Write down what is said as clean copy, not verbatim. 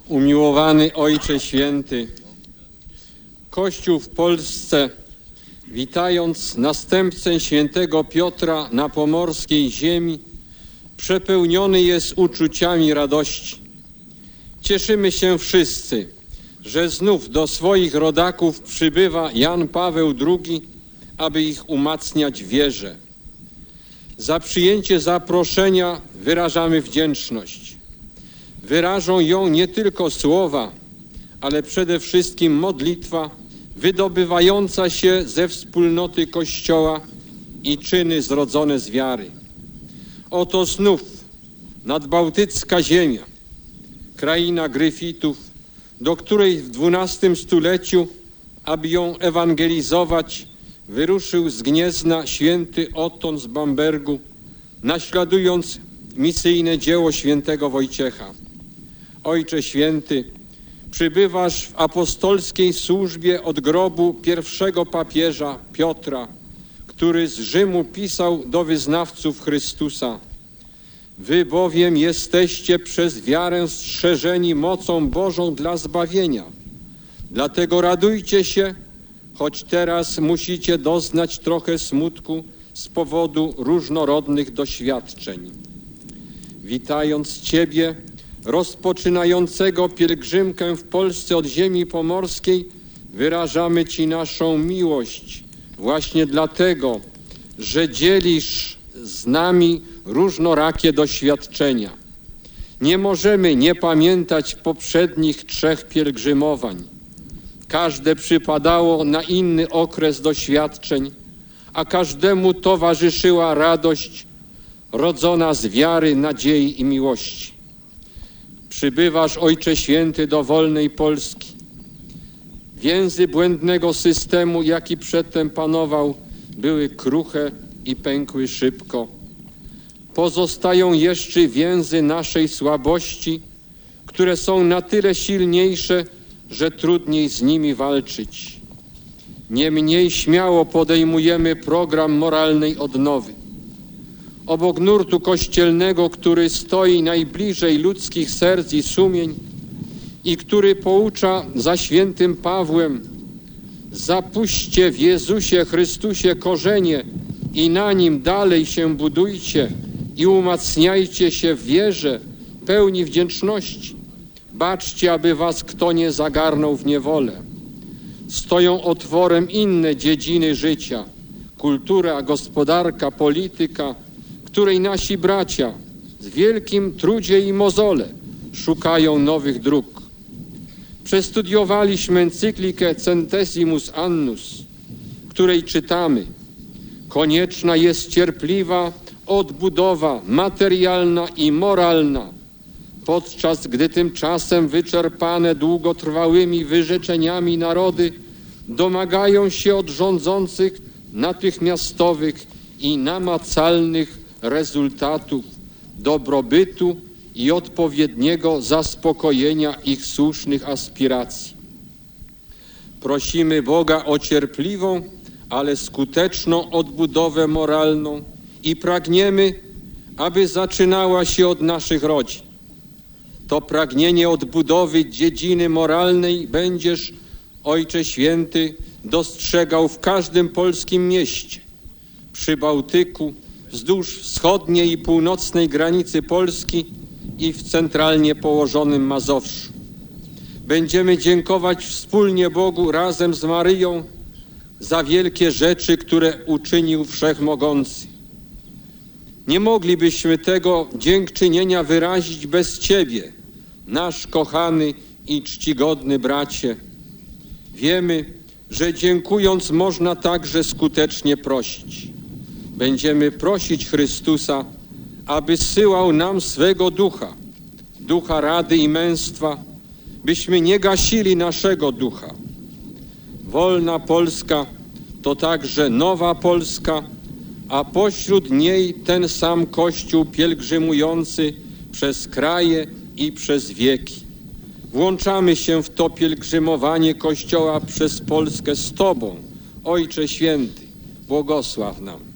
Umiłowany Ojcze Święty, Kościół w Polsce, witając następcę świętego Piotra na pomorskiej ziemi, przepełniony jest uczuciami radości. Cieszymy się wszyscy, że znów do swoich rodaków przybywa Jan Paweł II, aby ich umacniać w wierze. Za przyjęcie zaproszenia wyrażamy wdzięczność. Wyrażą ją nie tylko słowa, ale przede wszystkim modlitwa wydobywająca się ze wspólnoty Kościoła i czyny zrodzone z wiary. Oto znów nadbałtycka ziemia, kraina Gryfitów, do której w XII stuleciu, aby ją ewangelizować, wyruszył z Gniezna święty Oton z Bambergu, naśladując misyjne dzieło świętego Wojciecha. Ojcze Święty, przybywasz w apostolskiej służbie od grobu pierwszego papieża Piotra, który z Rzymu pisał do wyznawców Chrystusa: Wy bowiem jesteście przez wiarę strzeżeni mocą Bożą dla zbawienia. Dlatego radujcie się, choć teraz musicie doznać trochę smutku z powodu różnorodnych doświadczeń. Witając Ciebie, rozpoczynającego pielgrzymkę w Polsce od ziemi pomorskiej, wyrażamy Ci naszą miłość właśnie dlatego, że dzielisz z nami różnorakie doświadczenia. Nie możemy nie pamiętać poprzednich 3 pielgrzymowań. Każde przypadało na inny okres doświadczeń, a każdemu towarzyszyła radość rodzona z wiary, nadziei i miłości. Przybywasz, Ojcze Święty, do wolnej Polski. Więzy błędnego systemu, jaki przedtem panował, były kruche i pękły szybko. Pozostają jeszcze więzy naszej słabości, które są na tyle silniejsze, że trudniej z nimi walczyć. Niemniej śmiało podejmujemy program moralnej odnowy. Obok nurtu kościelnego, który stoi najbliżej ludzkich serc i sumień i który poucza za świętym Pawłem: zapuśćcie w Jezusie Chrystusie korzenie i na nim dalej się budujcie i umacniajcie się w wierze, pełni wdzięczności. Baczcie, aby was kto nie zagarnął w niewolę. Stoją otworem inne dziedziny życia: kultura, gospodarka, polityka, której nasi bracia w wielkim trudzie i mozole szukają nowych dróg. Przestudiowaliśmy encyklikę Centesimus Annus, w której czytamy: konieczna jest cierpliwa odbudowa materialna i moralna, podczas gdy tymczasem wyczerpane długotrwałymi wyrzeczeniami narody domagają się od rządzących natychmiastowych i namacalnych rezultatów dobrobytu i odpowiedniego zaspokojenia ich słusznych aspiracji. Prosimy Boga o cierpliwą, ale skuteczną odbudowę moralną i pragniemy, aby zaczynała się od naszych rodzin. To pragnienie odbudowy dziedziny moralnej będziesz, Ojcze Święty, dostrzegał w każdym polskim mieście, przy Bałtyku, wzdłuż wschodniej i północnej granicy Polski i w centralnie położonym Mazowszu. Będziemy dziękować wspólnie Bogu razem z Maryją za wielkie rzeczy, które uczynił Wszechmogący. Nie moglibyśmy tego dziękczynienia wyrazić bez Ciebie, nasz kochany i czcigodny bracie. Wiemy, że dziękując można także skutecznie prosić. Będziemy prosić Chrystusa, aby zsyłał nam swego ducha, ducha rady i męstwa, byśmy nie gasili naszego ducha. Wolna Polska to także nowa Polska, a pośród niej ten sam Kościół pielgrzymujący przez kraje i przez wieki. Włączamy się w to pielgrzymowanie Kościoła przez Polskę z Tobą, Ojcze Święty. Błogosław nam.